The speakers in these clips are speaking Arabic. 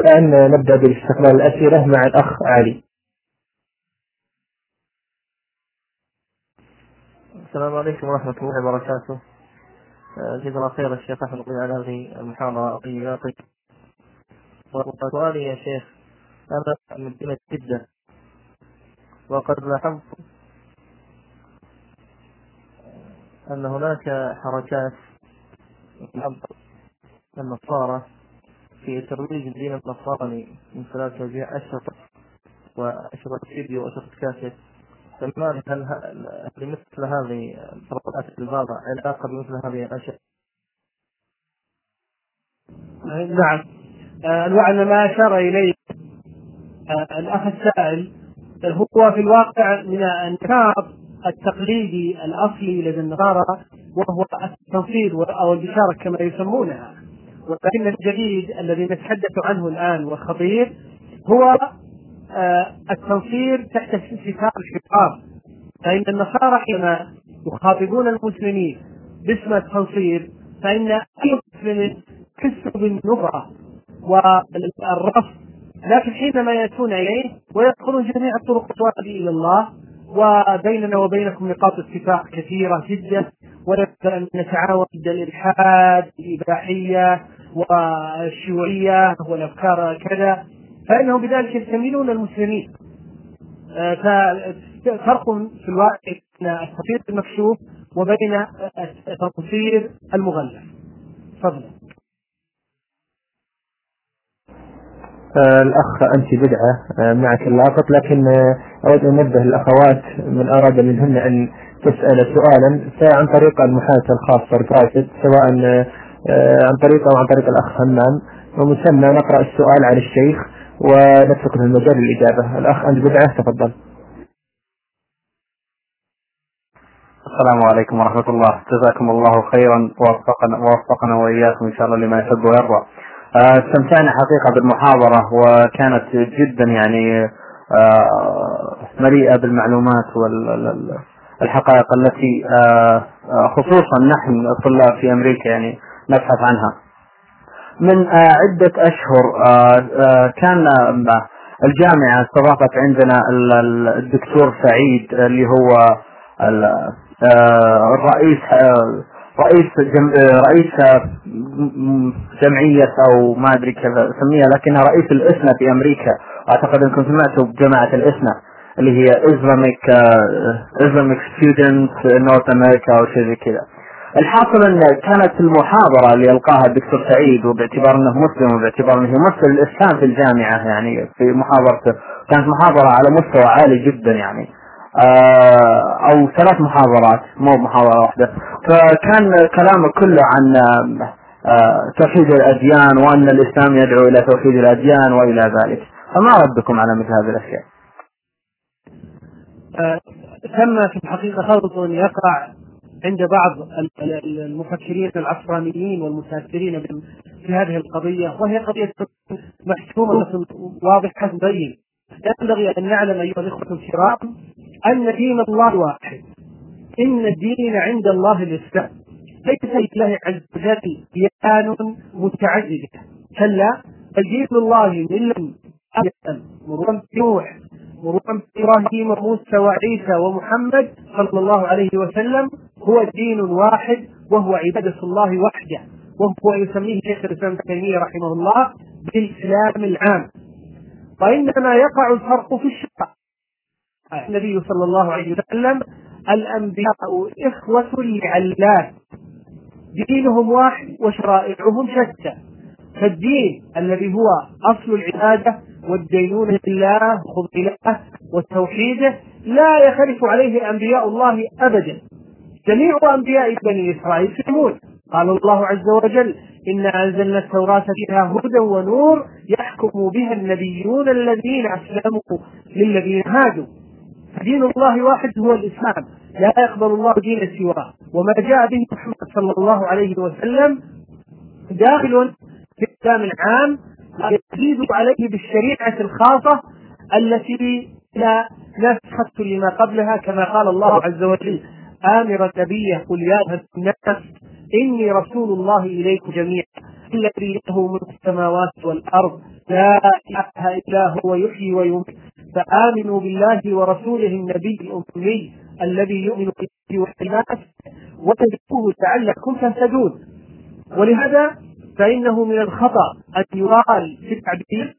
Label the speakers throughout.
Speaker 1: الآن نبدأ باستقبال الأسئلة مع الأخ علي.
Speaker 2: السلام عليكم ورحمة الله وبركاته. جزاك الله خير الشيخ أحمد على هذه المحاضرة الطيبة. وسؤالي يا شيخ، أنا من مدينة جدة، وقد لاحظت أن هناك حركات من النصارى في ترويج الدين النصراني من خلال توزيع أشرطة وأشرطة فيديو وأشرطة كاسيت. فما هل لمثل هذه الحركات الباطلة علاقة بمثل هذه الأشياء؟
Speaker 3: نعم. الوعد ما أشار إليه الأخ السائل هو في الواقع من النشاط التقليدي الأصلي لدى النصارى، وهو التنصير أو البشارة كما يسمونها. ولكن الجديد الذي نتحدث عنه الآن والخطير هو التنصير تحت ستار الحفاظ. فإن النصارى حينما يخاطبون المسلمين باسم التنصير فإن أي مسلم يحس بالنفرة والرفض، لكن حينما يأتون إليه ويدخلون جميع الطرق تؤدي إلى الله، وبيننا وبينكم نقاط اتفاق كثيرة جدا، ونتعاون ضد الإلحاد الإباحية والشيوعية والأفكار كذا، فإنهم بذلك يستميلون المسلمين. ففرق في الواقع بين التنصير المكشوف وبين التنصير المغلف. تفضل.
Speaker 1: الأخ أنت بدعة معك اللاقط، لكن أود أن أنبه الأخوات من أراد منهن أن تسأل سؤالا فعن طريق المحادثة الخاصة الكاسيت، سواء عن طريق أو عن طريق الأخ همام، ومسمى نقرأ السؤال على الشيخ ونترك له المجال للإجابة. الأخ أنت بدعة، تفضل.
Speaker 4: السلام عليكم ورحمة الله، جزاكم الله خيرا ووفقنا وإياكم إن شاء الله لما يحب ويرضى. استمتعنا حقيقة بالمحاضرة، وكانت جدا يعني مليئة بالمعلومات والحقائق التي خصوصا نحن الطلاب في أمريكا يعني نبحث عنها. من عدة أشهر كان الجامعة استضافت عندنا الدكتور سعيد اللي هو رئيس جمعية أو ما أدري كيف أسميها، لكنها رئيس الإسنا في أمريكا. أعتقد أنكم سمعتوا بجماعة الإسنا اللي هي Islamic Students North America أو شيء زي كذا. الحاصل أن كانت المحاضرة اللي ألقاها الدكتور سعيد، وباعتبار أنه مسلم وباعتبار أنه يمثل الإسلام في الجامعة، يعني في محاضرته كانت محاضرة على مستوى عالي جدا يعني، أو 3 محاضرات مو محاضرة واحدة. فكان كلامه كله عن توحيد الأديان، وأن الإسلام يدعو إلى توحيد الأديان وإلى ذلك. فما ردكم على مثل هذه الأشياء؟
Speaker 3: ثم في الحقيقة خلط يقع عند بعض المفكرين العصرانيين والمتأثرين في هذه القضية، وهي قضية محسومة واضحة مبين. ينبغي أن نعلم أيها الإخوة الكرام أن دين الله واحد، إن الدين عند الله الإسلام، ليس لله عز وجل ديان متعددة، كلا بل دين الله ملة آدم مرورا بنوح مرورا بإبراهيم وموسى وعيسى ومحمد صلى الله عليه وسلم هو دين واحد، وهو عبادة الله وحده، وهو يسميه شيخ الإسلام ابن تيمية رحمه الله بالإسلام العام. وإنما يقع الفرق في الشرع. النبي صلى الله عليه وسلم الأنبياء إخوة لعلات، دينهم واحد وشرائعهم شتى. فالدين الذي هو أصل العبادة والدينونة لله وخضوع والتوحيد لا يختلف عليه أنبياء الله أبدا. جميع أنبياء بني إسرائيل يسلمون. قال الله عز وجل إنا أنزلنا التوراة فيها هدى ونور يحكم بها النبيون الذين أسلموا للذين هادوا. دين الله واحد هو الإسلام، لا يقبل الله دين سواه، وما جاء به محمد صلى الله عليه وسلم داخل في الإسلام العام يزيد عليه بالشريعة الخاصة التي لا نسخت لما قبلها، كما قال الله عز وجل آمر النبي قل يا أيها الناس إني رسول الله إليكم جميعا الذي له ملك السماوات والأرض لا إله إلا هو يحيي ويميت، فآمنوا بالله ورسوله النبي الأمي الذي يؤمن به والناس وتتبعوه لعلكم تهتدون. ولهذا فإنه من الخطأ أن يقال في التعبير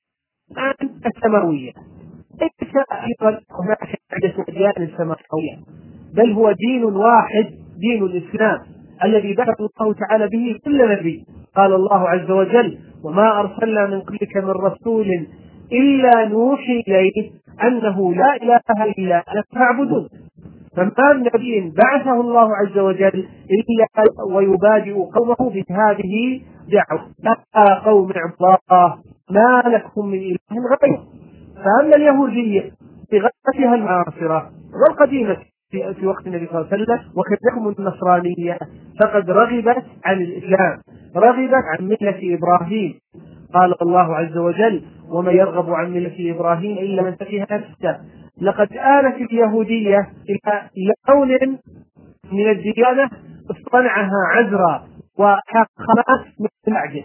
Speaker 3: السماوية، ليس أيضا هناك عدة أديان سماوية، بل هو دين واحد، دين الإسلام الذي بعث الله تعالى به كل نبي. قال الله عز وجل: وما أرسلنا من قبلك من رسول إلا نوحي إليه أنه لا إله إلا أنا فاعبدون. فما من نبي بعثه الله عز وجل إلا ويبادئ قومه بهذه دعوة: يا قوم اعبدوا الله ما لكم من إله غيره. فأما اليهودية بغتها المعاصرة والقديمة في وقت النبي صلى الله عليه وسلم، وكذلك النصرانية، فقد رغبت عن الإسلام، رغبت عن ملة إبراهيم. قال الله عز وجل: ومن يرغب عن ملة إبراهيم إلا من سفه نفسه. لقد آلت اليهودية إلى لون من الديانة اصطنعها عذرا وحقمت من العجل،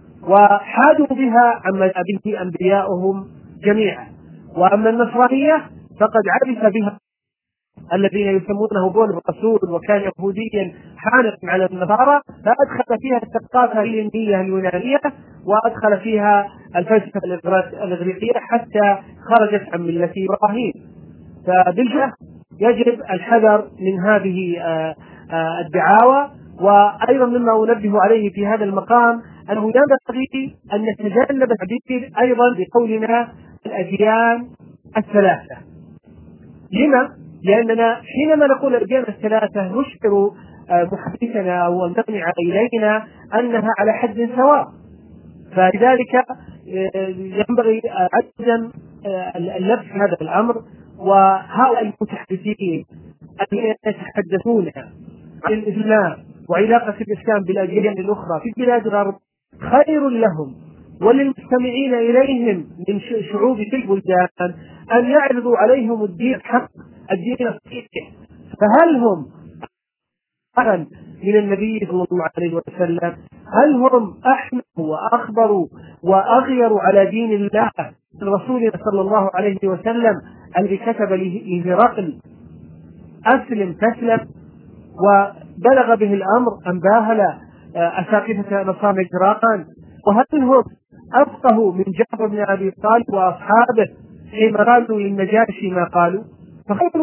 Speaker 3: وحادوا بها عما جاء به أنبياؤهم جميعا. وأما النصرانية فقد عرف بها الذين يسمونه بول الرسول، وكان يهوديا حانق على النصارى، فأدخل فيها الثقافة الهندية اليونانية، وأدخل فيها الفلسفة الإغريقية حتى خرجت عن ملة إبراهيم. فبالجهة يجب الحذر من هذه الدعاوى. وأيضا مما أنبه عليه في هذا المقام أنه ينبغي أن نتجنب التعبير أيضا بقولنا الأديان الثلاثة. لما؟ لأننا حينما نقول الأديان الثلاثة نشعر محدثنا أو المستمع إلينا أنها على حد سواء، فلذلك ينبغي عدم اللبس في هذا الأمر. وهؤلاء المتحدثين الذين يتحدثون عن الإسلام وعلاقة الإسلام بالأديان الأخرى في بلاد الغرب خير لهم وللمستمعين إليهم من شعوب تلك البلدان أن يعرضوا عليهم الدين الحق، الدين الصحيح. فهل هم أحسن من النبي صلى الله عليه وسلم؟ هل هم أحمد وأخبروا وأغيروا على دين الله رسولنا صلى الله عليه وسلم الذي كتب لهرقل: أسلم تسلم، وبلغ به الأمر أن باهل أساقفة نصارى نجران؟ وهل هم أفقهوا من جعفر بن أبي طالب وأصحابه حين قالوا للنجاشي ما قالوا؟ فخير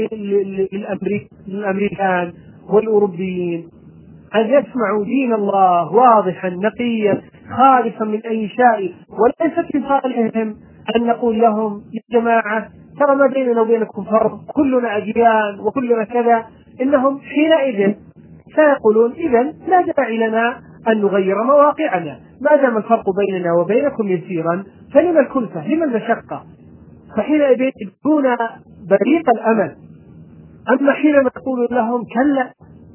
Speaker 3: للأمريكان والأوروبيين أن يسمعوا دين الله واضحا نقيا خالصا من أي شيء، وليس في صالحهم أن نقول لهم: يا جماعة ترى ما بيننا وبينكم فرق، كلنا أديان وكلنا كذا. إنهم حينئذ سيقولون: إذن لا داعي لنا أن نغير مواقعنا، ما دام الفرق بيننا وبينكم يسيرا فلما الكلفة، لما المشقة؟ فحينئذ يكون بريق الأمل. أما حينما تقول لهم: كلا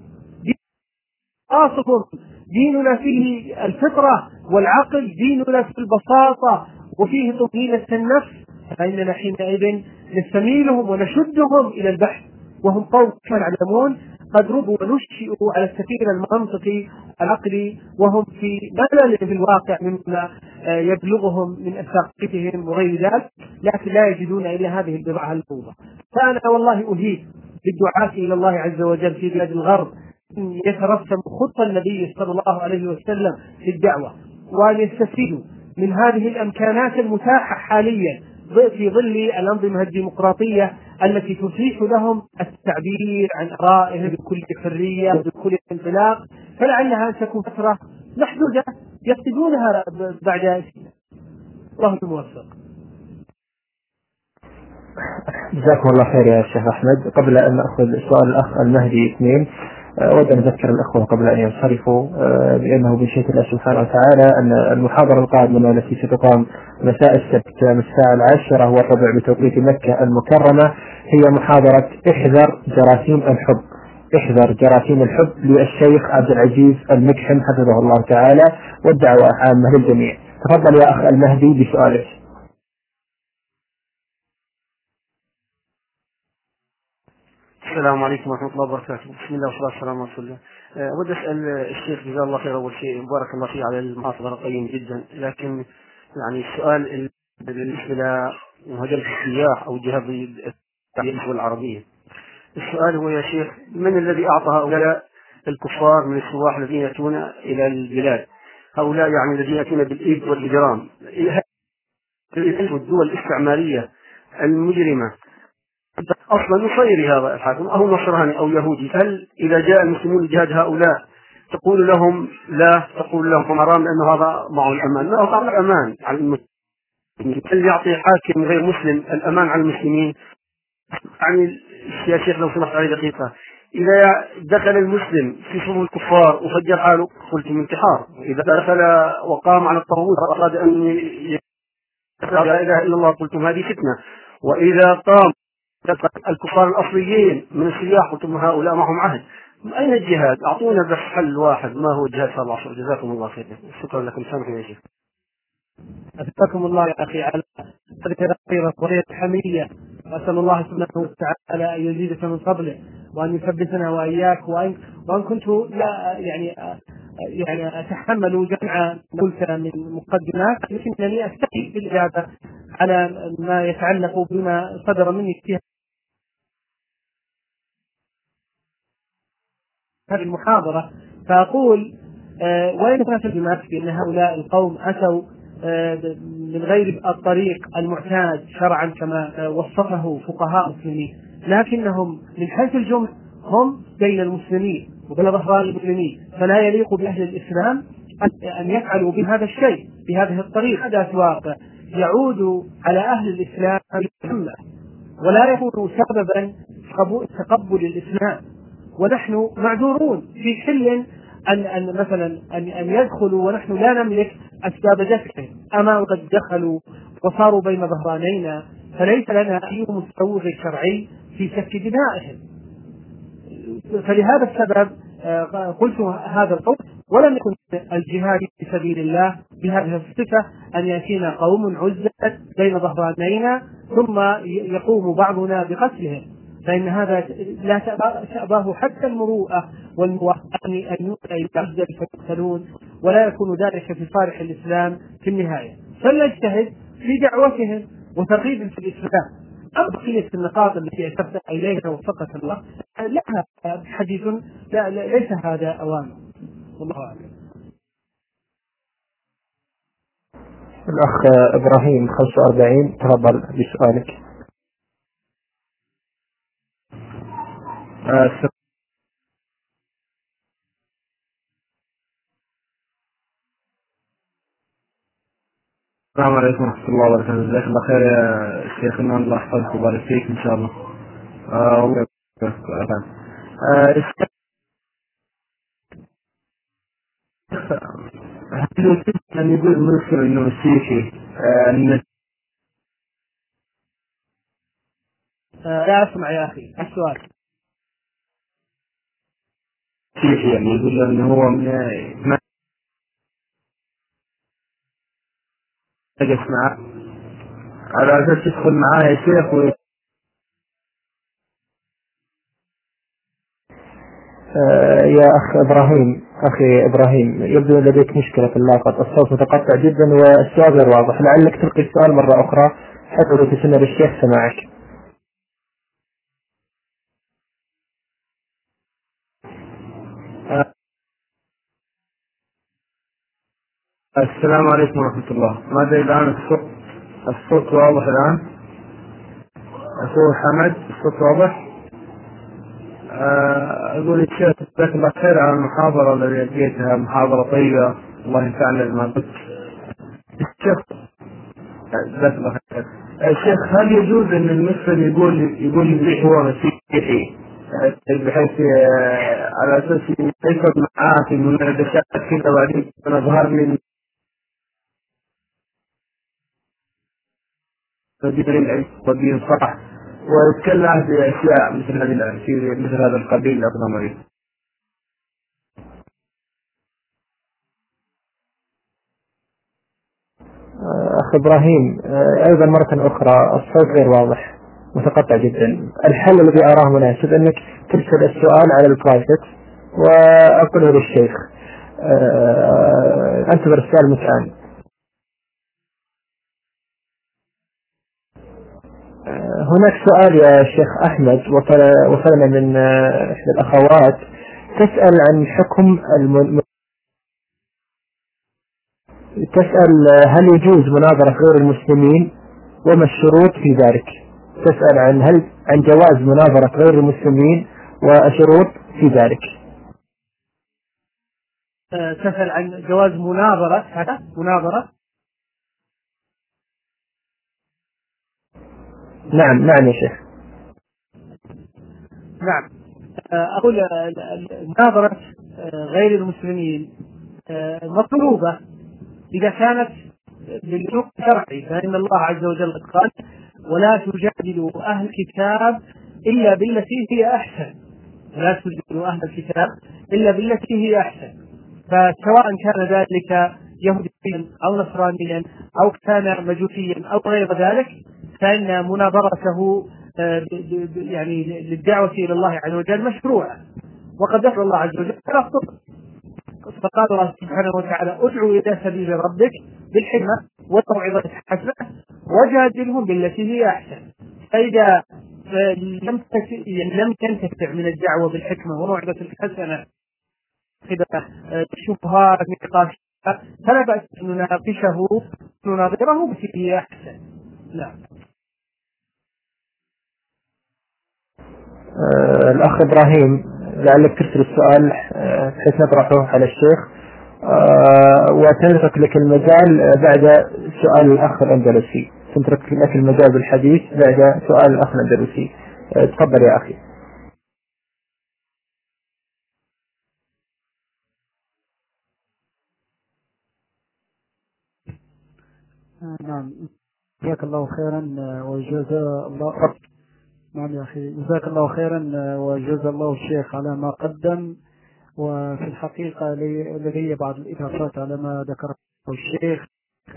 Speaker 3: ديننا فيه الفطرة والعقل، ديننا في البساطة وفيه طمأنينة النفس، فإننا حينئذ نستميلهم ونشدهم إلى البحث. وهم قوم كما يعلمون قد ربوا ونشئوا على السفير المنطقي العقلي، وهم في ملل في الواقع مما يبلغهم من ثقافتهم وغير ذلك، لكن لا يجدون إلا هذه البضاعة الموضة. فأنا والله أهيب بالدعاة إلى الله عز وجل في بلاد الغرب أن يترسم خطة النبي صلى الله عليه وسلم في الدعوة، وأن يستفيدوا من هذه الإمكانات المتاحة حاليا في ظل الأنظمة الديمقراطية التي تتيح لهم التعبير عن آرائهم بكل حرية وبكل انطلاق، فلعلها أن تكون فترة محدودة يفقدونها بعد. الله الموفق.
Speaker 1: جزاكم الله خير يا شيخ أحمد. قبل أن نأخذ سؤال الأخ المهدي 2، أود أن أذكر الأخوة قبل أن ينصرفوا بأنه بشيء الله سبحانه وتعالى أن المحاضرة القادمة التي ستقام مساء السبت من الساعة 10:15 بتوقيت مكة المكرمة هي محاضرة احذر جراثيم الحب، احذر جراثيم الحب للشيخ عبد العزيز المكحم حفظه الله تعالى، والدعوة عامة للجميع. تفضل يا أخ المهدي بسؤالك.
Speaker 5: بسم السلام عليكم ورحمة الله وبركاته. بسم الله والصلاة والسلام على رسول الله. أود أسأل الشيخ جزاه الله خير أول شيء، بارك الله فيه على المحاضرة قيم جدا، لكن يعني السؤال بالنسبة لمهاجرة السياح أو جهاز التعليم العربية، السؤال هو يا شيخ، من الذي أعطى هؤلاء الكفار من السواح الذين يأتون إلى البلاد، هؤلاء يعني الذين يأتون بالإيد والإجرام، الدول الاستعمارية المجرمة أصلا نصيري هذا الحاكم أو نصراني أو يهودي، هل إذا جاء المسلمون لجهاد هؤلاء تقول لهم لا، تقول لهم حرام لأنه هذا معه الأمان؟ لا، هذا الأمان على المسلمين. هل يعطي حاكم غير مسلم الأمان على المسلمين؟ يعني يا شيخ لو سمحت علي دقيقة، إذا دخل المسلم في صفوف الكفار وفجر حاله قلتم انتحار، إذا دخل وقام على الطاغوت وأراد أن يقول لا إله إلا الله قلتم هذه فتنة، وإذا قام الكفار الأصليين من السياح قلتم هؤلاء معهم عهد. أين الجهاد؟ أعطونا بس حل واحد، ما هو الجهاد في العصر؟ جزاكم الله خير. شكرا لكم، سامحوا يا شيخ.
Speaker 3: أثبتكم الله يا أخي على هذه الخيرة وهي الحمية، وأسأل الله سبحانه وتعالى أن يزيدك من فضله وأن يثبتنا وإياك، وأن كنت لا يعني أتحمل جمع قلت من مقدمات، لكنني أستحي بالإجابة على ما يتعلق بما صدر مني في هذه المحاضرة. فأقول وين كانت الجماعة بأن هؤلاء القوم أتوا من غير الطريق المعتاد شرعا كما وصفه فقهاء المسلمين، لكنهم من حيث الجمل هم بين المسلمين وبين ظهران المسلمين، فلا يليق بأهل الإسلام أن يفعلوا بهذا الشيء بهذه الطريقة. هذا واقع يعود على أهل الإسلام ولا يكون سببا تقبل الإسلام، ونحن معذورون في حل أن مثلا أن يدخلوا ونحن لا نملك أسباب دفعهم، أما وقد دخلوا وصاروا بين ظهرانينا فليس لنا أي مسوغ شرعي في سفك دمائهم. فلهذا السبب قلت هذا القول، ولم يكن الجهاد في سبيل الله بهذه الصفة أن يأتينا قوم عزة بين ظهرانينا ثم يقوم بعضنا بقتلهم، فإن هذا لا تأباه حتى المروءة والموحد أن يعزل فيقتلون، ولا يكون ذلك في صالح الإسلام في النهاية. فلنجتهد في دعوتهم وترغيبهم في الإسلام. أما بقية النقاط التي أشرت إليها وفقت الله لها حديث ليس هذا أوانه، والله أعلم.
Speaker 1: الأخ إبراهيم 45 تفضل بسؤالك.
Speaker 6: السلام عليكم ورحمة الله وبركاته. جزاك الله خير يا شيخنا، الله يحفظك ويبارك فيك إن شاء الله. هل يمكن أن يقول مسلم إنه مسيحي
Speaker 3: لا أسمع يا أخي السؤال.
Speaker 6: مسيحي يعني يقول إنه هو ما نجس معه على أساس يدخل معاه يا شيخ
Speaker 1: يا أخي إبراهيم يبدو لديك مشكلة في اللاقط، الصوت متقطع جدا والسؤال غير واضح، لعلك تلقي السؤال مرة أخرى حتى لو تسمع للشيخ سماعك.
Speaker 6: السلام عليكم ورحمة الله. ماذا الآن الصوت واضح الآن؟ أخوي حمد الصوت واضح؟ أقول الشيخ جزاك الله خير على المحاضرة التي ألقيتها، محاضرة طيبة، الله ينفعنا بما قلت. الشيخ جزاك الله خير. الشيخ هل يجوز أن المسلم يقول هو مسيحي بحيث على أساس يدخل معاه في مناقشات كذا وبعدين نظهر من العلم والدين صح ويتكلم بأشياء مثل هذا القبيل أقدم عليه؟
Speaker 1: أخ إبراهيم أيضا مرة أخرى الصوت غير واضح، متقطع جدا. الحل الذي أراه مناسب أنك ترسل السؤال على البرايفت وأقوله للشيخ. أنتظر السؤال متعان. هناك سؤال يا شيخ أحمد وصلنا من إحدى الأخوات تسأل عن حكم تسأل هل يجوز مناظرة غير المسلمين وما الشروط في ذلك. تسأل عن جواز مناظرة غير المسلمين وشروط في ذلك.
Speaker 3: تسأل عن جواز مناظرة.
Speaker 1: نعم يا شيخ.
Speaker 3: نعم. أقول مناظرة غير المسلمين مطلوبة إذا كانت باللغة الشرعي، فإن الله عز وجل قال: ولا تجادلوا أهل الكتاب إلا بالتي هي أحسن. ولا تجادلوا أهل الكتاب إلا بالتي هي أحسن. فسواء كان ذلك يهوديا أو نصرانيا أو كان مجوسيا أو غير ذلك، فإن مناظرته يعني للدعوة إلى الله عز وجل مشروعة. وقد ذكر الله عز وجل فقال الله سبحانه وتعالى: ادعو إلى سبيل ربك بالحكمة والموعظة الحسنة وجادلهم بالتي هي أحسن. فإذا لم تنتفع من الدعوة بالحكمة والموعظة الحسنة كذا شبهات نقاش، فلا بأس أن نناظره بالتي هي أحسن. نعم.
Speaker 1: الأخ إبراهيم لعلك ترسل السؤال بحيث نطرحه على الشيخ وتترك لك المجال بعد سؤال الأخ الأندلسي. تترك لك المجال بالحديث بعد سؤال الأخ الأندلسي. تفضل يا أخي.
Speaker 7: نعم. جزاك الله خيرا وجزا الله. نعم يا أخي، جزاك الله خيرا وجزا الله الشيخ على ما قدم. وفي الحقيقة لدي بعض الإضافات على ما ذكره الشيخ.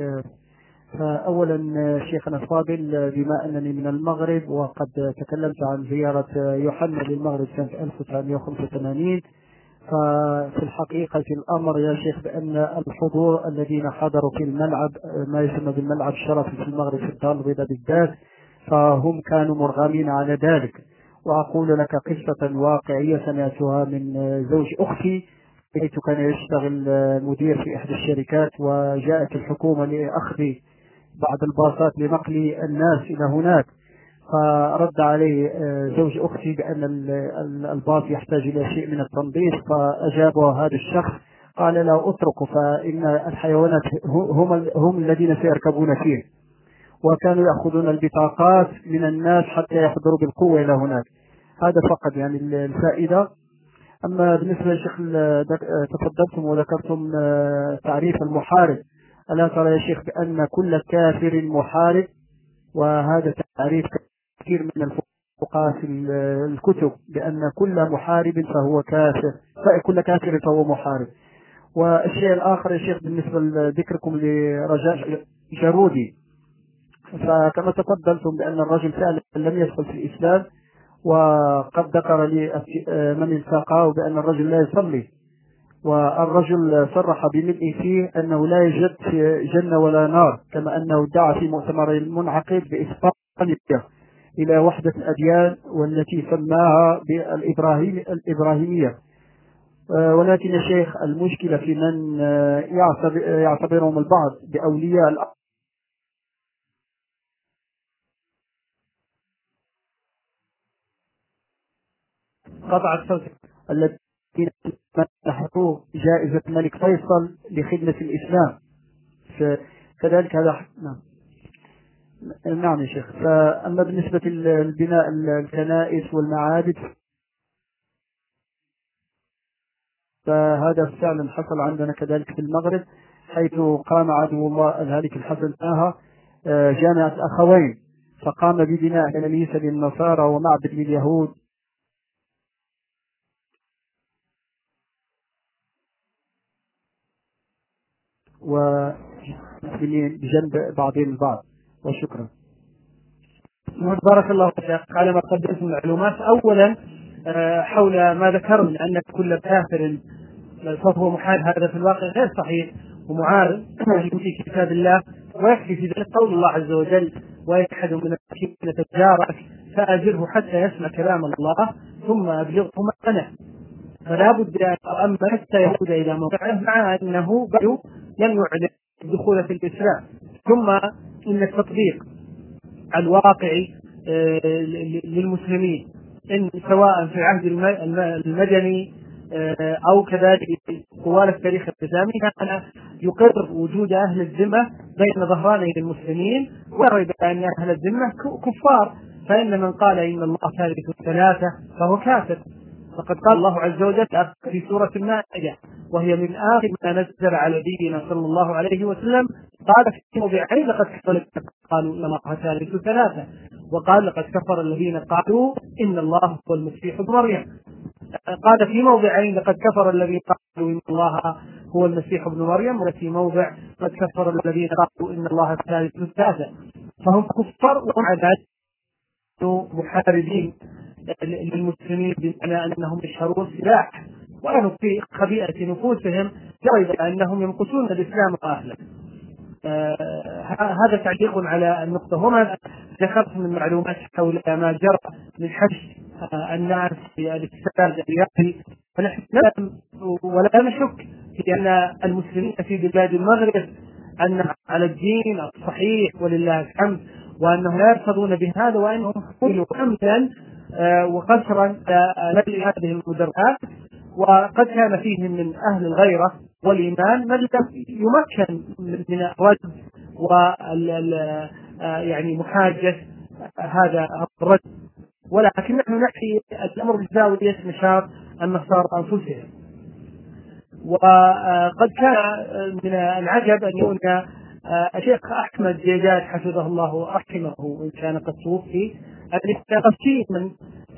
Speaker 7: فأولا شيخنا الفاضل، بما أنني من المغرب وقد تكلمت عن زيارة يوحنا للمغرب سنة 1985، ففي الحقيقة الأمر يا شيخ بأن الحضور الذين حضروا في الملعب، ما يسمى بالملعب الشرفي في المغرب في الدار البيضاء بالذات، فهم كانوا مرغمين على ذلك. وأقول لك قصة واقعية سمعتها من زوج أختي، حيث كان يشتغل مدير في إحدى الشركات، وجاءت الحكومة لأخذ بعض الباصات لنقل الناس إلى هناك، فرد عليه زوج أختي بأن الباص يحتاج إلى شيء من التنظيف، فأجابه هذا الشخص قال: لا أتركه، فإن الحيوانات هم الذين سيركبون فيه. وكانوا يأخذون البطاقات من الناس حتى يحضروا بالقوة إلى هناك. هذا فقط يعني الفائدة. أما بالنسبة للشيخ تفضلتم وذكرتم تعريف المحارب، ألا ترى يا شيخ بأن كل كافر محارب؟ وهذا تعريف كثير من الفقهاء في الكتب، بأن كل محارب فهو كافر، كل كافر فهو محارب. والشيء الآخر يا شيخ بالنسبة لذكركم لرجاء جارودي، فكما تفضلتم بأن الرجل فعلا لم يدخل في الإسلام، وقد ذكر لي من التقاه بأن الرجل لا يصلي، والرجل صرح بملئه فيه أنه لا يوجد جنة ولا نار، كما أنه دعا في مؤتمر المنعقد بإسبانيا إلى وحدة الأديان والتي سماها بالإبراهيمية. ولكن يا شيخ المشكلة في من يعتبرهم البعض بأولياء قطع الصوت الذين منحوا جائزة الملك فيصل لخدمة الإسلام، كذلك هذا. نعم يا شيخ. فأما بالنسبة للبناء الكنائس والمعابد، فهذا فعلا حصل عندنا كذلك في المغرب، حيث قام عدو الله الهالك الحسن طه جامعة الأخوين، فقام ببناء كنيسة للنصارى ومعبد لليهود. ومسلمين بجنب بعضهم البعض. وشكرا.
Speaker 3: بارك الله فيك على ما قدمت من معلومات. أولا حول ما ذكر من أن كل كافر فهو محارب، هذا في الواقع غير صحيح ومعارض في كتاب الله، ويكفي في ذلك قول الله عز وجل: ويجحد من المشركين تجارك فأجره حتى يسمع كلام الله ثم أبلغه مأمنه. فلا بد أن أما حتى يعود إلى موقعه، مع أنه لم يعلن الدخول في الإسلام. ثم إن التطبيق الواقعي للمسلمين إن سواء في العهد المدني أو كذلك طوال التاريخ الإسلامي كان يقر وجود أهل الذمة بين ظهراني المسلمين، ورد أن أهل الذمة كفار، فإن من قال إن الله ثالث ثلاثة فهو كافر. فقد قال الله عز وجل في سورة المائدة، وهي من آخر ما نزل على نبينا صلى الله عليه وسلم، قال في موضعين: لقد كفر الذين قالوا إن الله ثالث ثلاثة، وقال: لقد كفر الذين قالوا إن الله هو المسيح ابن مريم. قال في موضعين: لقد كفر الذين قالوا إن الله هو المسيح ابن مريم، وفي موضع: قد كفر الذين قالوا إن الله ثالث ثلاثة. فهم كفار ومع ذلك محاربين للمسلمين، بمعنى أنهم يشهرون سلاح وكانوا في خبيئة نفوسهم جرد أنهم ينقصون الإسلام وأهله. هذا تعليق على النقطة. هنا ذكرت من معلومات حول ما جرى من حبس الناس في الاستقلال الرياضي، فنحن ولا نشك في أن المسلمين في بلاد المغرب أن على الدين الصحيح ولله الحمد، وأنهم لا يرتضون بهذا، وأنهم كلوا أمنا وقسرا لهذه المدرعات. وقد كان فيهم من أهل الغيرة والإيمان من لم يمكن من الرد يعني محاجة هذا الرد، ولكن نحن نحكي الأمر بزاوية نشاط النصارى أنفسهم. وقد كان من العجب أن يكون الشيخ أحمد ديجاد حفظه الله ورحمه، وإن كان قد توفي، قسيما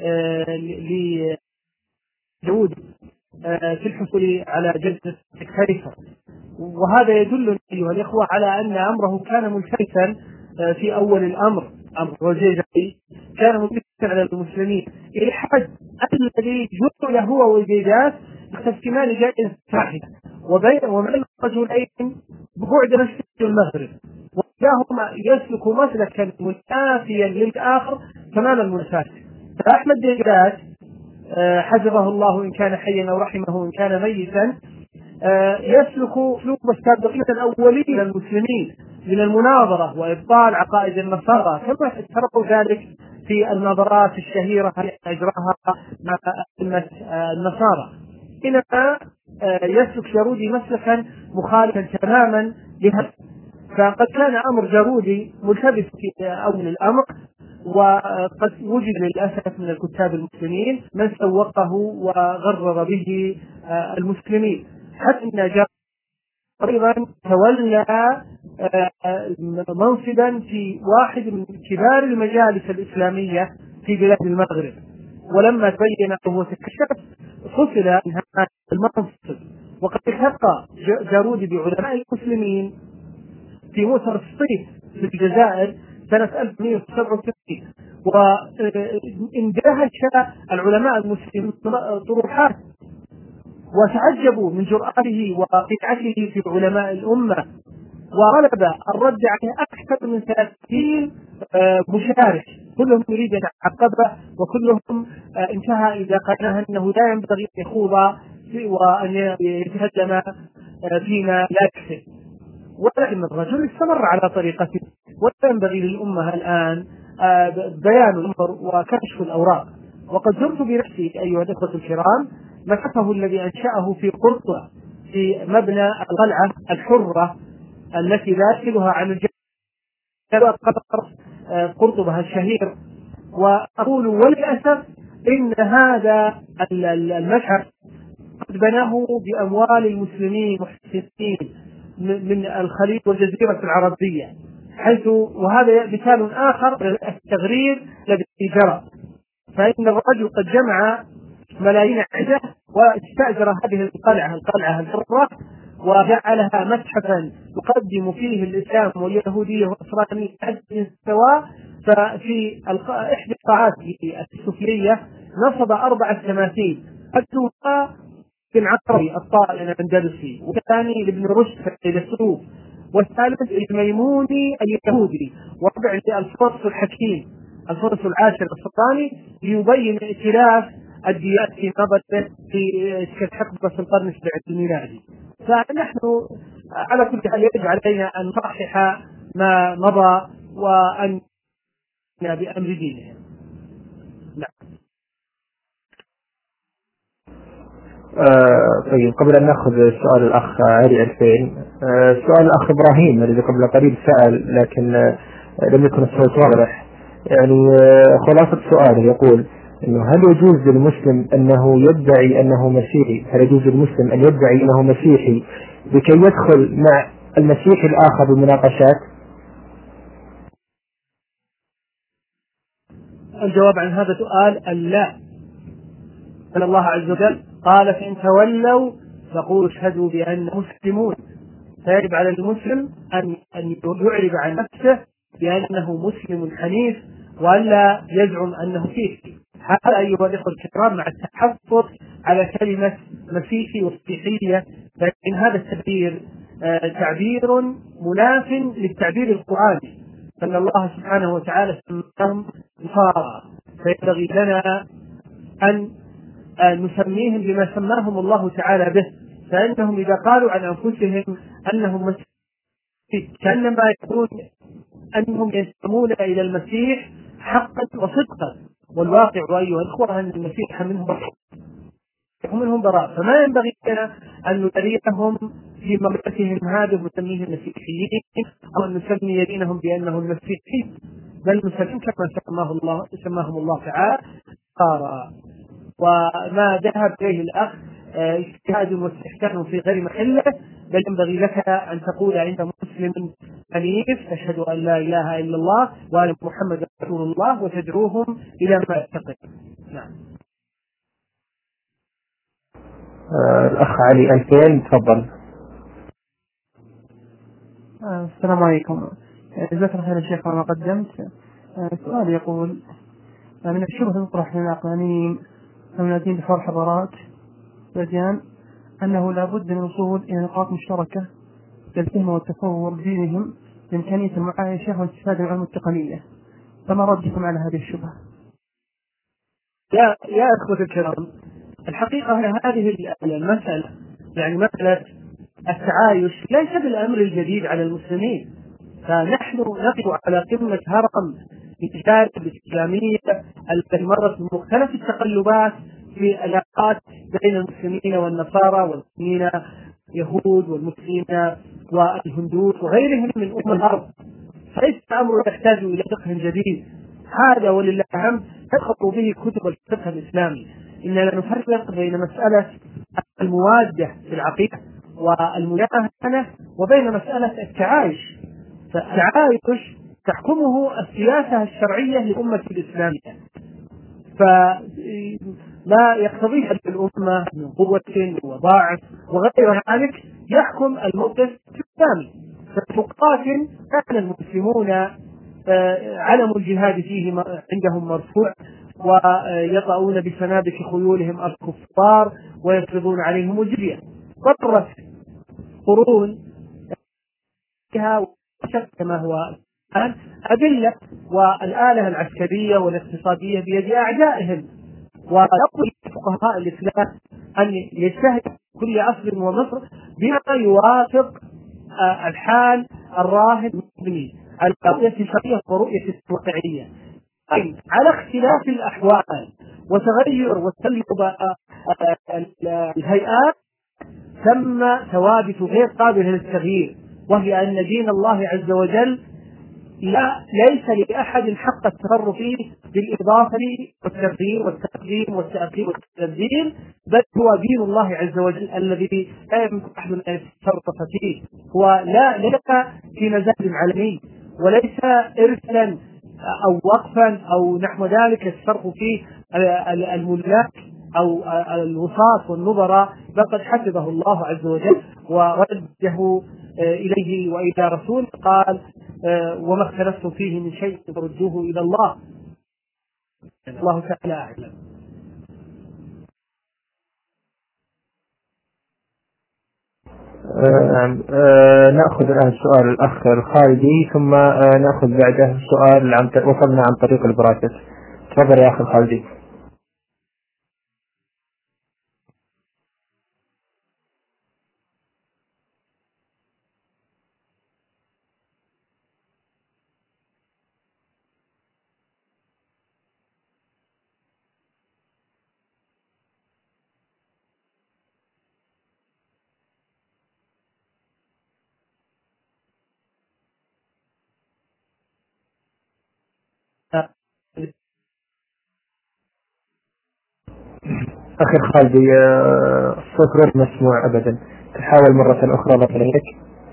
Speaker 3: لجهود في الحصول على جلسة خليفة. وهذا يدل أيها الإخوة على أن أمره كان ملتبسا في أول الأمر. أمر الجيجادي كان ملتبسا على المسلمين إلى حد الذي جعل هو والجيجاد يقسمان جائزة واحدة ومن الرجلين ببعد مشرق المغرب، وكلاهما يسلك مسلكا منافيا للآخر تمام المنافاة. فأحمد ديجاد حفظه الله إن كان حيا أو رحمه إن كان ميتا يسلك اسلوب السابقين الاولين المسلمين من المناظره وابطال عقائد النصارى، كما تروا ذلك في النظرات الشهيره التي اجراها مع ائمه النصارى. انما يسلك جارودي مسلكا مخالفا تماما لهذا. فقد كان امر جارودي ملتبس في اول الامر، وقد وجد للاسف من الكتاب المسلمين من سوقه وغرر به المسلمين، حتى ان جارودي ايضا تولى منصبا في واحد من كبار المجالس الاسلاميه في بلاد المغرب، ولما تبين وتكشف فصل من هذا المنصب. وقد التقى جارودي بعلماء المسلمين في مؤتمر الصيف في الجزائر سنة 1967، واندهش العلماء المسلمين طروحات وتعجبوا من جرأته وقطعته في علماء الأمة، وغلب الرد عليه أكثر من 30 مشارك، كلهم يريد أن يعقبه، وكلهم انتهى إذا قالها أنه لا ينبغي أن يخوض وأن يتهدم فيما لا يكفي. ولكن الرجل استمر على طريقته، ولا ينبغي للأمة الآن بيان الأمر وكشف الأوراق. وقد زرت بنفسي أيها الأخوة الكرام متحفه الذي أنشأه في قرطبة في مبنى القلعة الحرة التي لا يشكلها عن الجبل قرطبة الشهير. وأقول وللأسف إن هذا المتحف قد بناه بأموال المسلمين المحسنين من الخليج والجزيرة العربية، حيث وهذا مثال آخر للتغرير الذي جرى. فإن الرجل قد جمع ملايين عنده واستأجر هذه القلعة الحرة وجعلها متحفا يقدم فيه الإسلام واليهودية والنصرانية سواء، ففي إحدى القاعات السفلية نصب 4 تماثيل، أحدها بن عقربي الطائي الأندلسي، والثاني لابن رشد الفيلسوف، والثالث الميموني اليهودي، والرابع الفرس الحكيم الفرس العاشر السلطاني، ليبين ائتلاف الديات في نظره في حقبة القرن السابع الميلادي. فنحن على كل حال يجب علينا أن نصحح ما مضى وأن بأمر دينهم. نعم.
Speaker 1: طيب، قبل أن نأخذ سؤال الأخ علي 2000، سؤال الأخ إبراهيم الذي قبل قليل سأل لكن لم يكن الصوت واضح. يعني خلاصة سؤاله يقول إنه هل يجوز للمسلم أنه يدعي أنه مسيحي؟ هل يجوز للمسلم أن يدعي أنه مسيحي لكي يدخل مع المسيحي الآخر بالمناقشات؟
Speaker 3: الجواب عن هذا سؤال لا. قال الله عز وجل قال فإن تولوا فقولوا اشهدوا بأننا مسلمون. فيجب على المسلم أن يعرب عن نفسه بأنه مسلم حنيف وألا يزعم أنه مسيحي. هذا أيها الأخوة الكرام مع التحفظ على كلمة مسيحي ومسيحية، فإن هذا التعبير تعبير مناف للتعبير القرآني، فإن الله سبحانه وتعالى سماهم نصارى، فينبغي لنا أن نسميهم بما سماهم الله تعالى به. فإنهم إذا قالوا عن أنفسهم أنهم مسيح كأنما يقولون أنهم ينتمون إلى المسيح حقا وصدقا، والواقع أيها الأخوة أن المسيح منهم براء. فما ينبغي لنا أن نتريقهم في مرتهم هذه ونسميهم مسيحيين أو أن نسمي دينهم بأنه المسيحي، بل نسميهم كما سماهم الله تعالى نصارى. وما ذهب إليه الأخ اجتهاد واستحسان في غير محله، بل ينبغي لك أن تقول عند مسلم حنيف أشهد أن لا إله إلا الله وأن محمد رسول الله، وتدعوهم إلى ما يتقي. نعم.
Speaker 1: الأخ علي 2000 تفضل.
Speaker 7: السلام عليكم، جزاك الله خير يا شيخ ما قدمت. السؤال يقول من الشبهة تطرح للعقلانيين المنادين بحوار حضارات الأديان أنه لا بد من الوصول إلى نقاط مشتركة للفهم والتصور دينهم بإمكانية المعايشة والاستفادة من العلوم التقنية، فما ردكم على هذه الشبهة؟
Speaker 3: يا أخوة الكرام، الحقيقة هذه المسألة يعني مسألة التعايش ليس بالأمر الجديد على المسلمين، فنحن نقف على قمة هرم التجارب الإسلامية التي مرت بمختلف التقلبات في العلاقات بين المسلمين والنصارى والمسلمين يهود والمسلمين والهندوس وغيرهم من الأرض. فليس الأمر يحتاج إلى فقه جديد، هذا ولله الحمد تدخل به كتب الفقه الإسلامي. إننا نفرق بين مسألة الموادة في العقيدة والمناهنة وبين مسألة التعايش. فالتعايش تحكمه السياسة الشرعية للأمة الإسلامية، فما يقتضيه الأمة من قوة وضعف وغير ذلك يحكم الموقف الإسلامي. فالفقهاء كان المسلمون علم الجهاد فيه عندهم مرفوع، ويطؤون بسنابك خيولهم الكفار ويفرضون عليهم الجزية. قررت قرون كما هو الآن أدلة والآلة العسكرية والاقتصادية بيد أعدائهم، ويقول فقهاء الإسلام أن يجتهد كل عصر ومصر بما يوافق الحال الراهن المسلمين على رؤية الشرعية ورؤية الواقعية، على اختلاف الأحوال وتغير وتقلب الهيئات ثم ثوابت غير قابلة للتغيير، وهي أن دين الله عز وجل ليس لأحد حق التصرف فيه بالإضافة والتغيير والتقديم والتأخير والتبديل، بل هو دين الله عز وجل الذي لا يمكن أحد أن يتصرف فيه، هو ليس في مزاج عالمي وليس إرثا أو وقفا أو نحو ذلك يتصرف فيه الملاك أو الوساط والنظراء، بل قد حفظه الله عز وجل ورده إليه وإلى رسول قال وما اختلفتم فيه من شيء فردوه إلى الله. الله تعالى أعلم.
Speaker 1: نأخذ الآن سؤال الأخ الخالدي، ثم نأخذ بعده سؤال وصلنا عن طريق البراكت. تفضل يا أخي الخالدي. أخي الخالدي الصوت غير مسموع أبدا، تحاول مرة أخرى بطريقك.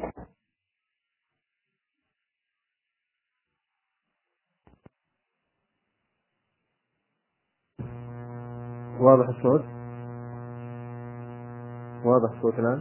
Speaker 6: واضح الصوت؟ واضح الصوت الآن؟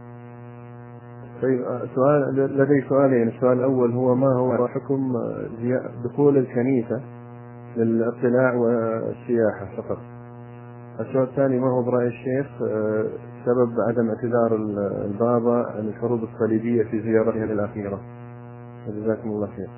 Speaker 6: طيب لدي سؤالين. السؤال الأول هو ما هو حكم دخول الكنيسة للاطلاع والسياحة فقط؟ السؤال الثاني ما هو برأي الشيخ سبب عدم اعتذار البابا عن الحروب الصليبية في زيارته الأخيرة؟ جزاكم الله خير.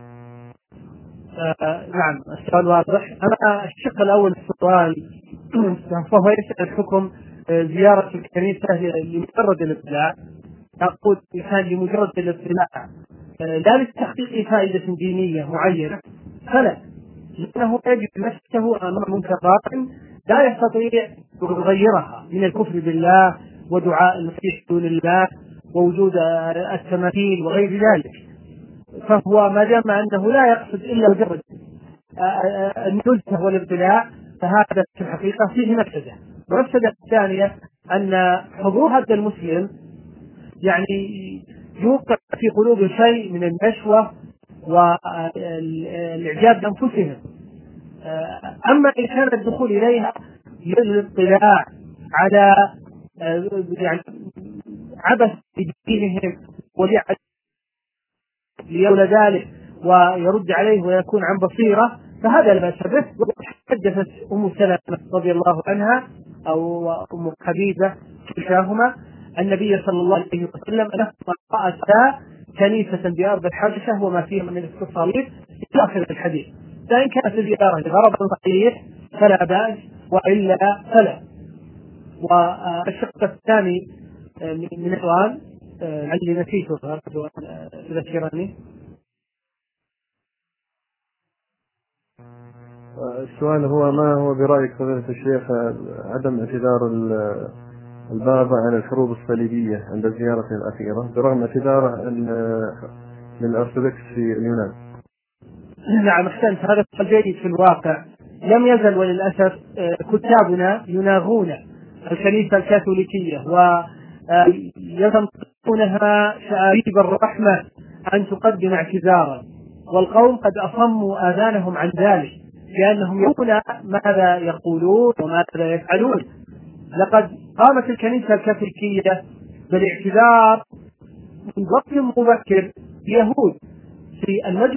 Speaker 3: نعم السؤال واضح. أنا الشق الأول السؤال فهو يسأل حكم زيارة الكنيسة لمجرد الاطلاع. أقول كان لمجرد الاطلاع لا لتحقيق فائدة دينية معينة فلا، لأنه يجد نفسه أمام منكرات لا يستطيع يغيرها من الكفر بالله ودعاء المسيح دون الله ووجود التماثيل وغير ذلك. فهو ما دام أنه لا يقصد إلا مجرد النزهة والابتلاع فهذا في الحقيقة فيه مفسدة. المفسدة الثانية أن حضور هذا المسلم يعني يوقع في قلوب شيء من النشوة والإعجاب بأنفسهم. أما إن كان الدخول إليها للاطلاع على يعني عبث بدينهم ليولى ذلك ويرد عليه ويكون عن بصيرة فهذا لا بأس به. حدثت أم سلمة رضي الله عنها أو أم حبيبة كلاهما النبي صلى الله عليه وسلم أنهما رأتا كنيسة بأرض الحبشة وما فيها من الاتصالات إلى آخر الحديث. فإن كانت الزيارة لغرض صحيح فلا بأس وإلا فلا. والشق الثاني من السؤال اللي نسيته تذكرني.
Speaker 6: السؤال هو ما هو برأيك فضيلة الشيخ عدم اعتذار البابا عن الحروب الصليبية عند زيارته الأخيرة برغم اعتذاره للأرثوذكس في اليونان؟
Speaker 3: نعم أحسنت، هذا جيد. في الواقع لم يزل وللأسف كتابنا يناغون الكنيسة الكاثوليكية وينطقونها شعاريب الرحمة أن تقدم اعتذارا، والقوم قد أصموا آذانهم عن ذلك لأنهم يقولون ماذا يقولون وماذا يفعلون. لقد قامت الكنيسة الكاثوليكية بالاعتذار من وقت مبكر ليهود في المجلس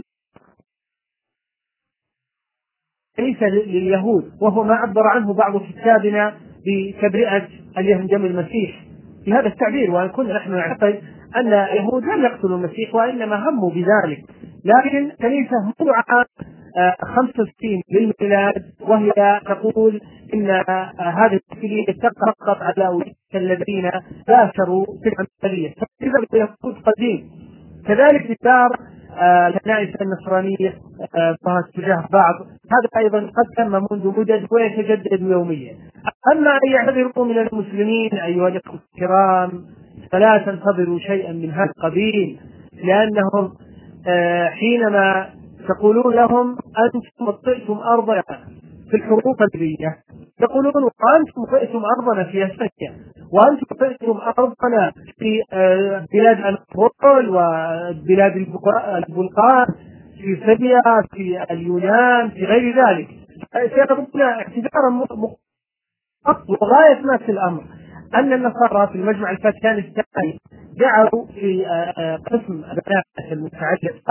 Speaker 3: كنيسة لليهود، وهو ما عبر عنه بعض كتابنا بتبرئة اليهود دم المسيح في هذا التعبير، وأن كنا نحن نعتقد أن اليهود لم يقتلوا المسيح وإنما هموا بذلك. لكن كنيسة منذ عام 65 للميلاد وهي تقول إن هذه التسلية تقف على أولئك الذين باشروا في العملية فإذا اليهود قديم. كذلك مثال الكنائس النصرانية تجاه بعض، هذا أيضا قد تم منذ مدد ويتجدد يوميا. أما أن يعتذروا من المسلمين أيها الأخوة الكرام فلا تنتظروا شيئا من هذا القبيل، لأنهم حينما تقولون لهم أنتم وطئتم أرضنا في الحروب الصليبية يقولون وأنتم وطئتم أرضنا في أسبانيا وأنتم وطئتم أرضنا في بلاد أناضول وبلاد البلقان في سوريا في اليونان في غير ذلك. سيقضون اعتذارا وغاية ما في الأمر أن النصارى في المجمع الفاتيكاني الثاني جعلوا في قسم البنات المتعلقة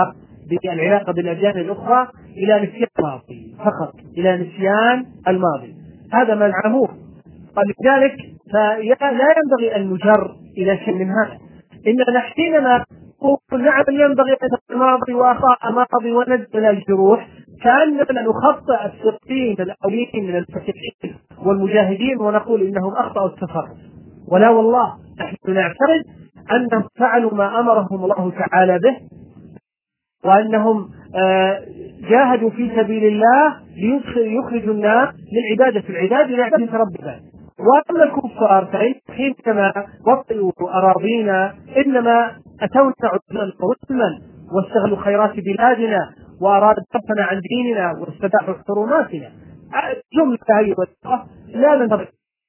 Speaker 3: بالعلاقة بالأديان الأخرى إلى نسيان الماضي فقط، إلى نسيان الماضي. هذا ما نعمه. ولذلك لا ينبغي أن نجر إلى شيء من هذا. إننا حينما نقول نعم ينبغي أن الماضي وأخطاء ماضي ونزل الجروح، كأننا نخطئ الصديقين الأولين من الفاتحين والمجاهدين ونقول إنهم أخطأوا التفرد. ولا والله، نحن نعترف أنهم فعلوا ما أمرهم الله تعالى به، وأنهم جاهدوا في سبيل الله ليخرجوا الناس من عبادة العباد إلى عبادة رب العباد. وأما الكفار حينما وطئوا أراضينا إنما أتونا عدلا وظلما واستغلوا خيرات بلادنا وأرادوا صرفنا عن ديننا واستباحوا حرماتنا. جملة هي لا ننتظر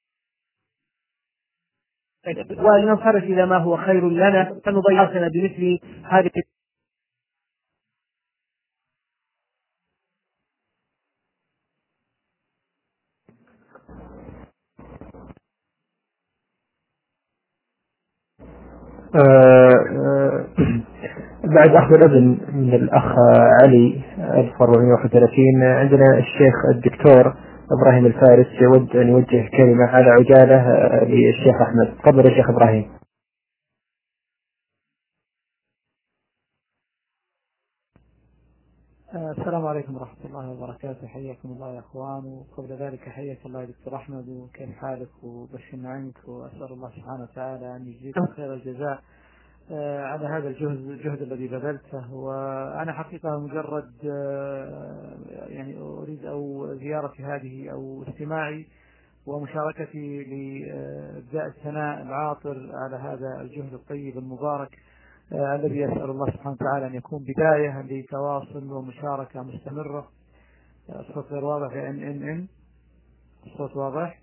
Speaker 3: ولننصرف إلى ما هو خير لنا فنضيعنا بمثل هذه.
Speaker 1: بعد أخذ الأذن من الأخ علي 1431 عندنا الشيخ الدكتور إبراهيم الفارس يود أن يوجه كلمة على عجالة للشيخ أحمد. تفضل يا شيخ إبراهيم.
Speaker 7: السلام عليكم ورحمة الله وبركاته. حياكم الله يا أخوان، وقبل ذلك حياك الله يا دكتور أحمد، وكيف حالك وبشرنا عنك، وأسأل الله سبحانه وتعالى أن يجزيكم خير الجزاء على هذا الجهد الذي بذلته. وأنا حقيقة مجرد يعني أريد أو زيارتي هذه أو استماعي ومشاركتي لإبداء الثناء العاطر على هذا الجهد الطيب المبارك الذي يسأل الله سبحانه وتعالى أن يكون بداية لتواصل ومشاركة مستمرة. الصوت غير واضح يا إن الصوت واضح؟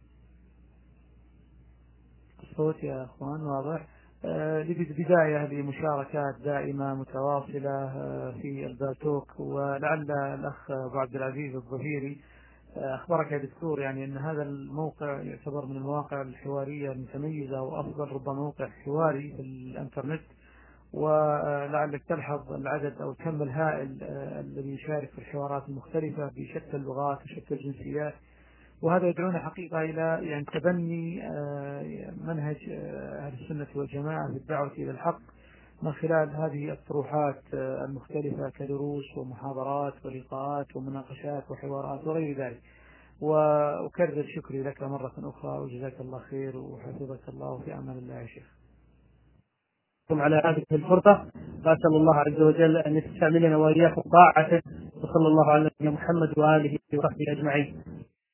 Speaker 7: الصوت يا أخوان واضح؟ بداية لمشاركات دائمة متواصلة في البالتوك. ولعل الأخ أبو عبد العزيز الظهيري أخبرك يا دكتور يعني أن هذا الموقع يعتبر من المواقع الحوارية المتميزة وأفضل ربما موقع حواري في الإنترنت، ولعلك تلحظ العدد أو الكم الهائل الذي يشارك في الحوارات المختلفة بشتى اللغات وشتى الجنسيات. وهذا يدعونا حقيقة إلى يعني تبني منهج أهل السنة والجماعة في الدعوة إلى الحق من خلال هذه الطروحات المختلفة كدروس ومحاضرات ولقاءات ومناقشات وحوارات وغير ذلك. وأكرر شكري لك مرة أخرى وجزاك الله خير وحفظك الله في أمان الله يا شيخ.
Speaker 3: على هذه الفرصة فأسأل الله عز وجل أن يستعملنا وإياكم طاعته، وصلى الله على نبينا محمد وآله وصحبه أجمعين.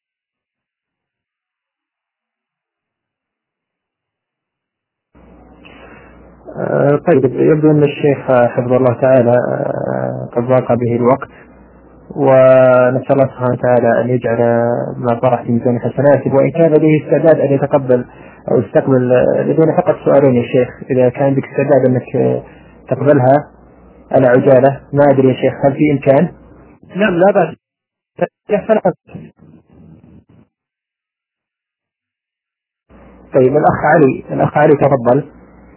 Speaker 1: طيب، يبدو أن الشيخ حفظه الله تعالى قد ضاق به الوقت، ونسأل الله سبحانه وتعالى أن يجعل ما طرح في ميزان حسناته، وإن كان لديه استعداد أن يتقبل أو يستقبل. لدينا فقط سؤالين يا شيخ، إذا كان بك استعداد أنك تقبلها على عجالة. ما أدري يا شيخ هل في إمكان؟
Speaker 3: نعم لا بأس.
Speaker 1: طيب الأخ علي تفضل.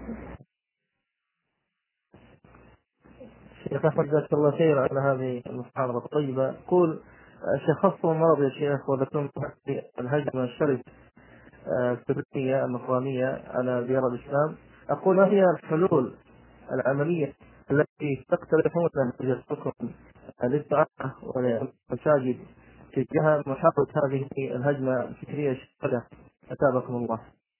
Speaker 2: شيخ أحمد جزاك الله خير على هذه المحاضرة الطيبة. أقول شخصوا مرض يا شيخ وذكرنا الهجمة الشرسة السرية النصرانية على ديار الإسلام. أقول ما هي الحلول العملية التي تقترحونها بجهتكم للدعاء والمساجد تجاه محاولة هذه الهجمة الفكرية الشرسة؟ أتابكم الله.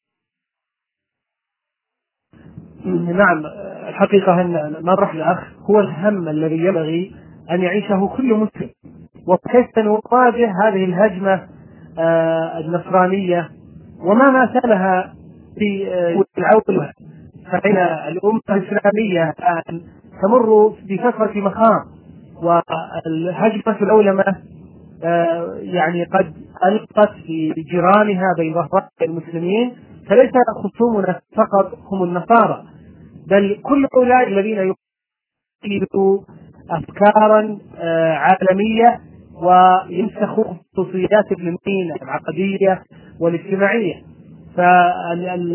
Speaker 3: نعم، الحقيقة أن ما طرح الأخ هو الهم الذي ينبغي أن يعيشه كل مسلم، وكيف نواجه هذه الهجمة النصرانية وما مثلها في العودة. فإن الأمة الإسلامية الآن تمر بفترة مخاض، والهجمة الأولمة يعني قد ألقت في جيرانها بين ظهران المسلمين، فليس خصومنا فقط هم النصارى، بل كل أولئك الذين يقيدوا أفكارا عالمية وينسخوا خصوصيات المسلمين العقدية والاجتماعية.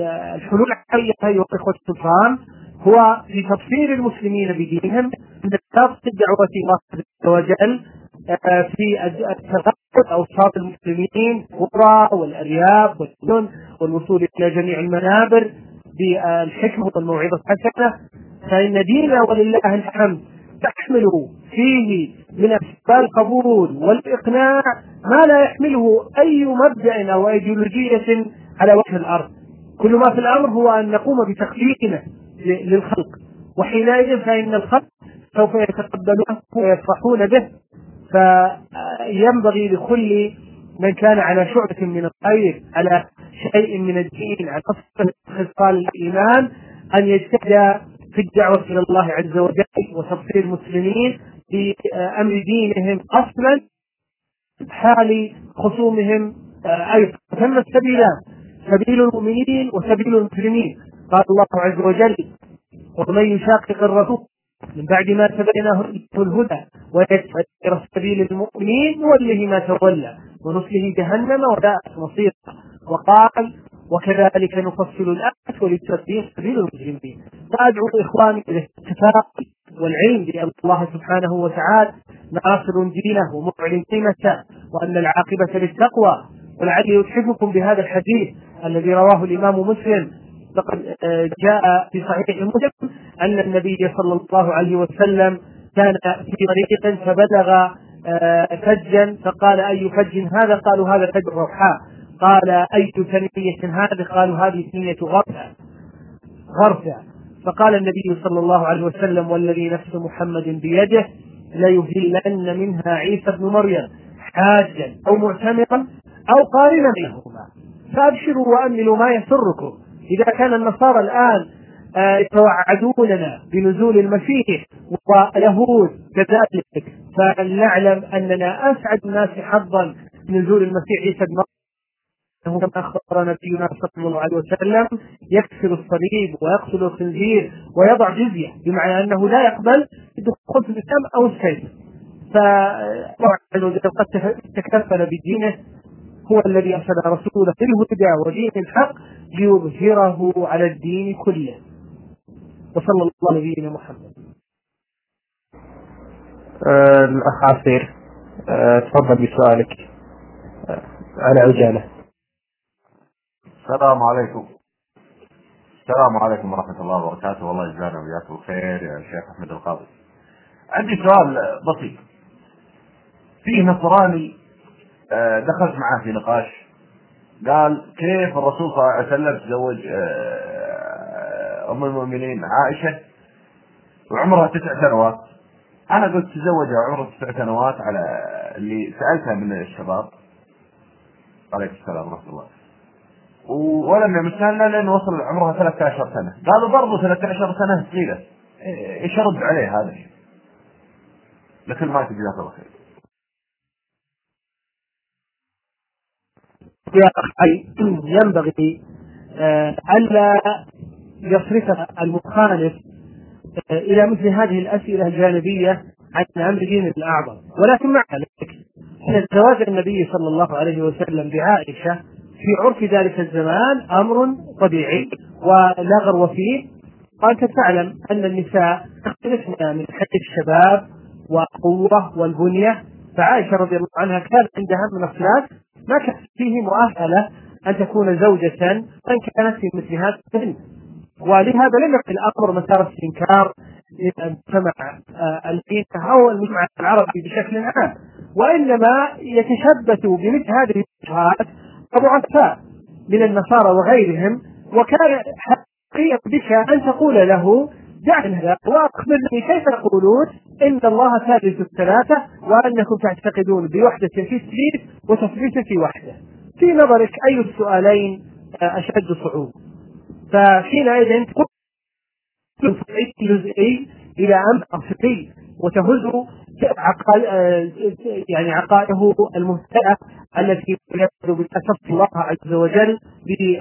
Speaker 3: فالحلول الحقيقية أيها الإخوة السلطان هو في تبصير المسلمين بدينهم، نشاط الدعوة الله عز وجل في التغطر أوساط المسلمين القرى والأرياف والسنن والوصول إلى جميع المنابر بالحكمة والموعظة الحسنة، فإن ديننا ولله الحمد تحمل فيه من أسباب القبول والإقناع ما لا يحمله أي مبدأ أو أيديولوجية على وجه الأرض. كل ما في الأمر هو أن نقوم بتقديمه للخلق، وحينئذ فإن الخلق سوف يتقبلونه ويفرحون به. فينبغي لكل من كان على شعبة من الخير، على شيء من الدين، على خصال الإيمان، أن يجتهد في الدعوة إلى الله عز وجل وتبصير المسلمين بأمر دينهم أصلا حال خصومهم أيضا. ثم السبيلان، سبيل المؤمنين وسبيل المسلمين. قال الله عز وجل: ومن يشاقق الرسول من بعد ما تبين له الهدى ويتبع غير سبيل المؤمنين نوله ما تولى ونصله جهنم وساءت مصيرا. وقال: وكذلك نفصل الآيات ولتبين سبيل المجرمين. فأدعو إخواني إلى الاتفاق والعلم بأن الله سبحانه وتعالى ناصر دينه ومعلن قيمته، وأن العاقبة للتقوى. ولعلي يتحفكم بهذا الحديث الذي رواه الإمام مسلم، لقد جاء في صحيح مسلم أن النبي صلى الله عليه وسلم كان في طريق فبلغ فجا، فقال: أي فج هذا؟ قالوا: هذا فج الروحاء. قال: أي ثنية هذه؟ قالوا: هذه ثنية غرفة. فقال النبي صلى الله عليه وسلم: والذي نفس محمد بيده ليهلن منها عيسى ابن مريم حاجا أو معتمرا أو قارنا بينهما، فأبشروا وأملوا ما يسركم. إذا كان النصارى الآن يتوعدوننا بنزول المسيح واليهود كذلك، فلنعلم أننا أسعد الناس حظا نزول المسيح عيسى ابن مريم، كما أخبر نبينا صلى الله عليه وسلم: يكسر الصليب ويقتل الخنزير ويضع جزية، بمعنى أنه لا يقبل الدخول في الإسلام أو السيف. فقد تكفل بدينه، هو الذي أرسل رسوله بالهدى ودين الحق ليظهره على الدين كله. وصلى الله على نبينا محمد.
Speaker 1: الأخ عصير، تفضل بسؤالك على عجالة.
Speaker 8: السلام عليكم. السلام عليكم ورحمة الله وبركاته، والله يجزانا وياكم خير يا شيخ أحمد القاضي. عندي سؤال بسيط. فيه نصراني دخلت معاه في نقاش، قال: كيف الرسول صلى الله عليه وسلم تزوج أم المؤمنين عائشة وعمرها 9 سنوات؟ أنا قلت تزوجها وعمرها 9 سنوات على اللي سألتها من الشباب. عليكم السلام ورحمة الله. ولم يمسنا لأنه وصل عمرها 13 سنة. قالوا برضو 13 سنة ثقيلة. إيش أرد عليه هذا الشيء؟ لكن ما تجزاك الله خير.
Speaker 3: يا أخي، ينبغي ألا يصرف المخالف إلى مثل هذه الأسئلة الجانبية عن أمر دين الأعظم. ولكن مع ذلك أن زواج النبي صلى الله عليه وسلم بعائشة في عرف ذلك الزمان أمر طبيعي ولا غرو فيه. وأنت تعلم أن النساء تختلفن من حيث الشباب والقوة والبنية، فعائشة رضي الله عنها كان عندها من الصفات ما كانت فيه مؤهلة أن تكون زوجة وإن كانت في مثل هذا السن. ولهذا لم يكن الأمر مسار استنكار للمجتمع الفينة أو المجتمع العربي بشكل عام، وإنما يتشبث بمثل هذه الشبهات الضعفاء من النصارى وغيرهم. وكان حقيقة بك أن تقول له: دعنا وأخبرني كيف تقولون إن الله ثالث الثلاثة وأنكم تعتقدون بوحدة في الثالث وتثبيت في وحدة. في نظرك أي السؤالين أشد صعوبة؟ فحينئذ تكون جزئي إلى أمر أصلي وتهز يعني عقائده المهتدئة التي يبدو بتصف الله عز وجل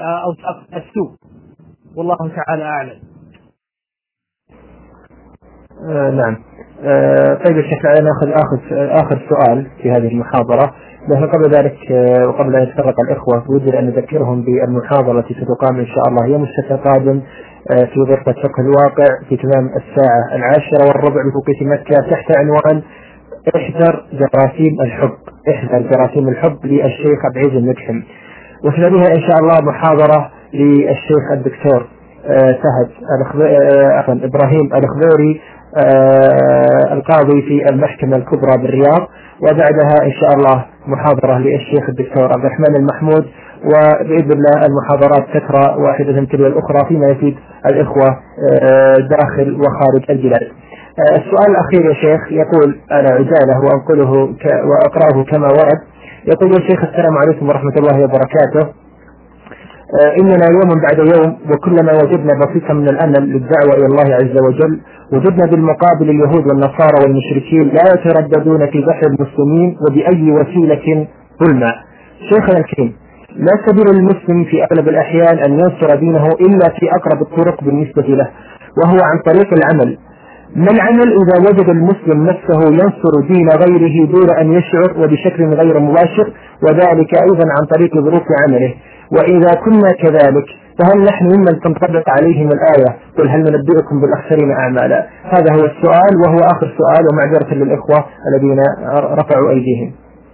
Speaker 3: بأوصاف السوء. والله تعالى أعلم.
Speaker 1: نعم. طيب يا شيخ، أنا آخر سؤال في هذه المحاضرة، لكن قبل ذلك وقبل أن يتفرق الإخوة ودي أن نذكرهم بالمحاضرة التي ستقام إن شاء الله يوم السبت القادم في غرفة فقه الواقع في تمام 10:15 بتوقيت مكة، تحت عنوان احذر جراثيم الحب. احذر جراثيم الحب للشيخ عبد العزيز المجحم. وتليها إن شاء الله محاضرة للشيخ الدكتور فهد إبراهيم الخضيري القاضي في المحكمة الكبرى بالرياض، وبعدها إن شاء الله محاضرة للشيخ الدكتور عبد الرحمن المحمود. وبإذن الله المحاضرات تكرى واحدة تلو الأخرى فيما يفيد الإخوة داخل وخارج البلاد. السؤال الأخير يا شيخ يقول، أنا عجالة وأنقله وأقرأه كما ورد. يقول يا شيخ: السلام عليكم ورحمة الله وبركاته. إننا يوم بعد يوم وكلما وجدنا بسيطا من الأمل للدعوة إلى الله عز وجل، وجدنا بالمقابل اليهود والنصارى والمشركين لا يترددون في بحر المسلمين وبأي وسيلة ظلما. شيخنا الكريم، لا سبيل للمسلم في أغلب الأحيان أن ينصر دينه إلا في أقرب الطرق بالنسبة له، وهو عن طريق العمل. ما العمل إذا وجد المسلم نفسه ينصر دين غيره دون أن يشعر وبشكل غير مباشر، وذلك أيضا عن طريق ظروف عمله؟ وإذا كنا كذلك فهل نحن ممن تنطبق عليهم الآية: قل هل ننبئكم بالأخسرين أعمالا؟ هذا هو السؤال، وهو آخر سؤال، ومعذرة للإخوة الذين رفعوا أيديهم.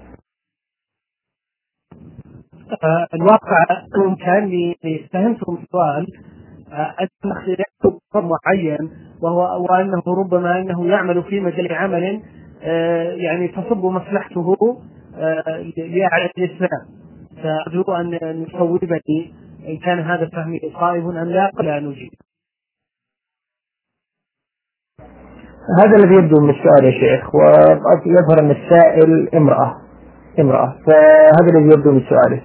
Speaker 3: الواقع إن كان فهمتم السؤال أن اختياره معين، وأنه ربما أنه يعمل في مجال عمل يعني تصب مصلحته لأعلى الإسلام، فأرجو أن نصوبني إن كان هذا فهمي صائب أم لا قبل أن نجيب.
Speaker 1: هذا الذي يبدو من السؤال يا شيخ، ويظهر أن السائل امرأة، فهذا الذي يبدو من سؤاله.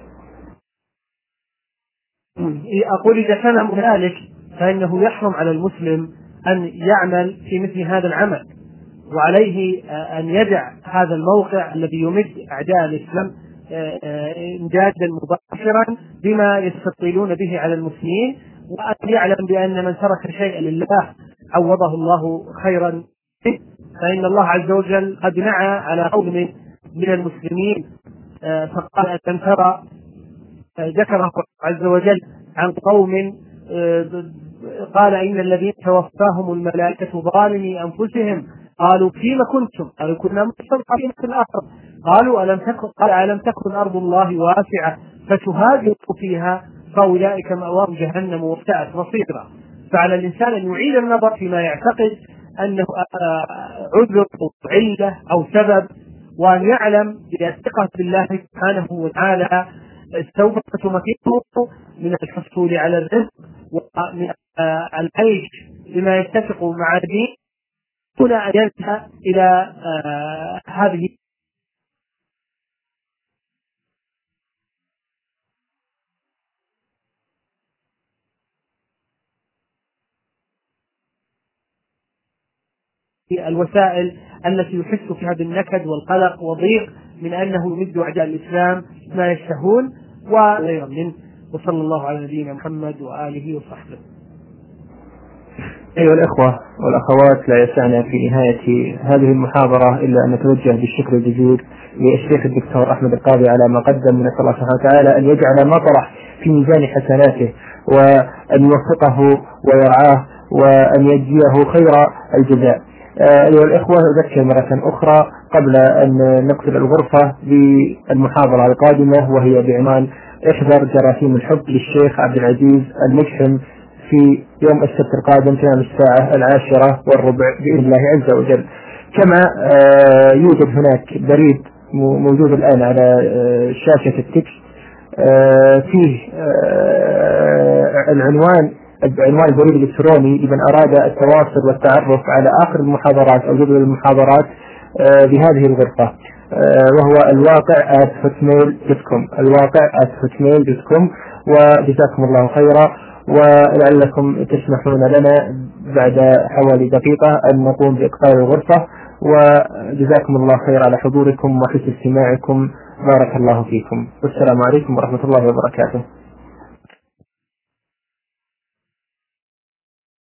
Speaker 3: أقول إذا كان كذلك فإنه يحرم على المسلم أن يعمل في مثل هذا العمل، وعليه أن يدع هذا الموقع الذي يمد أعداء الإسلام امدادا مباشرا بما يستطيلون به على المسلمين، وأن يعلم بأن من ترك شيئا لله عوضه الله خيرا، فإن الله عز وجل قد نعى على قوم من المسلمين فقال أن ترى، ذكره عز وجل عن قوم قال إن الذين توفاهم الملائكة ظالمي أنفسهم قالوا فيما كنتم؟ قالوا كنا مستضعفين في الأرض. قالوا ألم تكن أرض الله واسعة فتهاجروا فيها فأولئك مأواهم جهنم وساءت مصيرا. فعلى الإنسان أن يعيد النظر فيما يعتقد أنه عذر أو علة أو سبب، وأن يعلم بالثقة بالله سبحانه وتعالى سوف تمكنه من الحصول على الرزق ومن العيش بما يتفق مع الدين دون أن ينتهي إلى هذه الوسائل التي يحس فيها بالنكد والقلق وضيق من أنه يمد أعداء الإسلام ما يشتهون وغير منه. وصلى الله على نبينا محمد وآله وصحبه.
Speaker 1: أيها الأخوة والأخوات، لا يسعنا في نهاية هذه المحاضرة إلا أن نتوجه بالشكر الجزيل للشيخ الدكتور أحمد القاضي على ما قدم، من الله سبحانه وتعالى أن يجعل ما طرح في ميزان حسناته، وأن يوفقه ويرعاه، وأن يجزيه خير الجزاء. أيها الأخوة، أذكر مرة أخرى قبل أن نقفل الغرفة بالمحاضرة القادمة، وهي بعنوان احذر جراثيم الحب للشيخ عبد العزيز المجحم في يوم السبت القادم تمام 10:10 بإذن الله عز وجل. كما يوجد هناك بريد موجود الآن على شاشة التكست فيه عنوان البريد الإلكتروني لمن أراد التواصل والتعرف على آخر المحاضرات أو جدول المحاضرات بهذه الغرفة، وهو الواقع@hotmail.com الواقع@hotmail.com. وجزاكم الله خيرا، ولعلكم تسمحون لنا بعد حوالي دقيقة أن نقوم بإقفال الغرفة، وجزاكم الله خير على حضوركم وحسن استماعكم. بارك الله فيكم، والسلام عليكم ورحمة الله وبركاته.